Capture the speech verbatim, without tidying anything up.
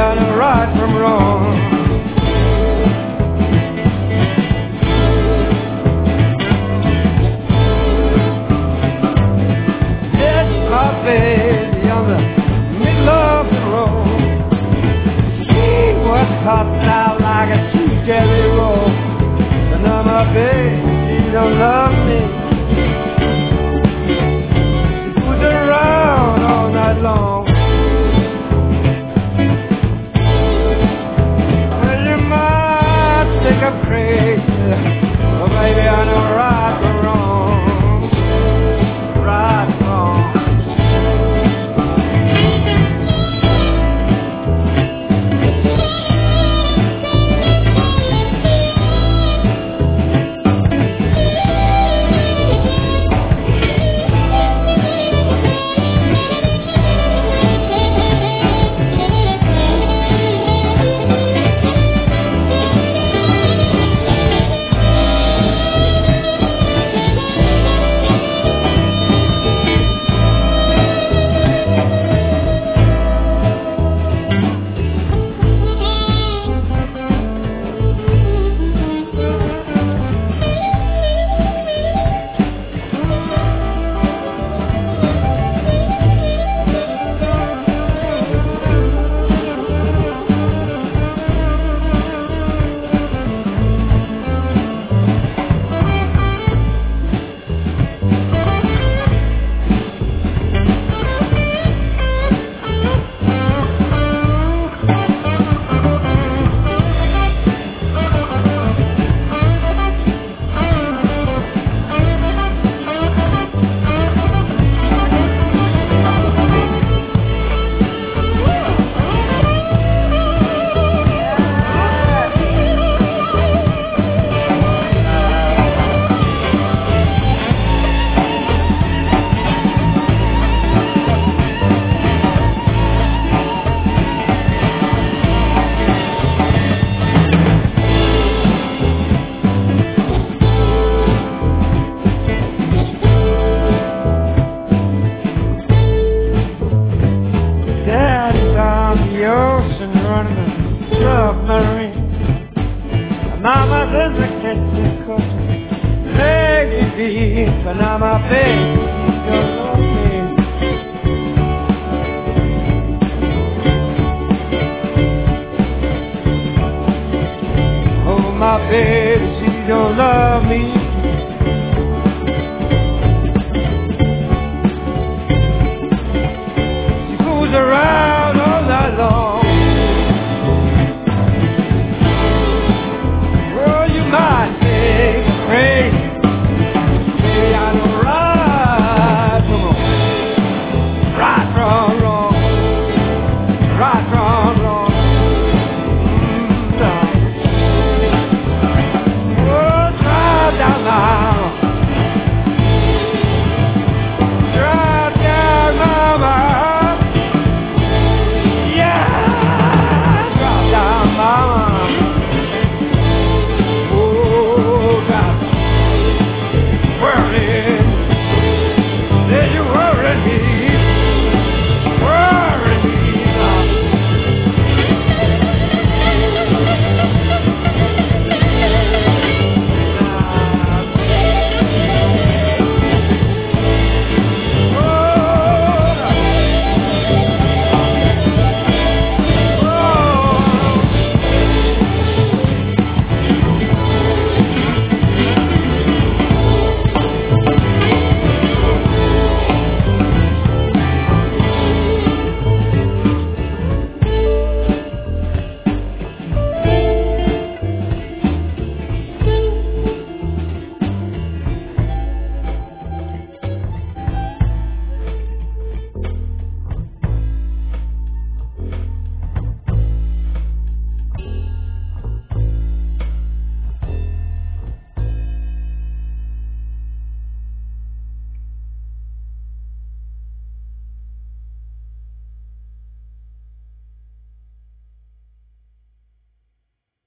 I know right from wrong. Yes, my baby on the middle of the road. She was popped out like a sweet jelly roll. But now my baby, she don't love me. She puts around all night long. Well, you might think I'm crazy, but maybe I know right from wrong. Right from wrong. Mama's in the kitchen cooking leggy beef, and now my baby don't love me. Oh, my baby, she don't love me.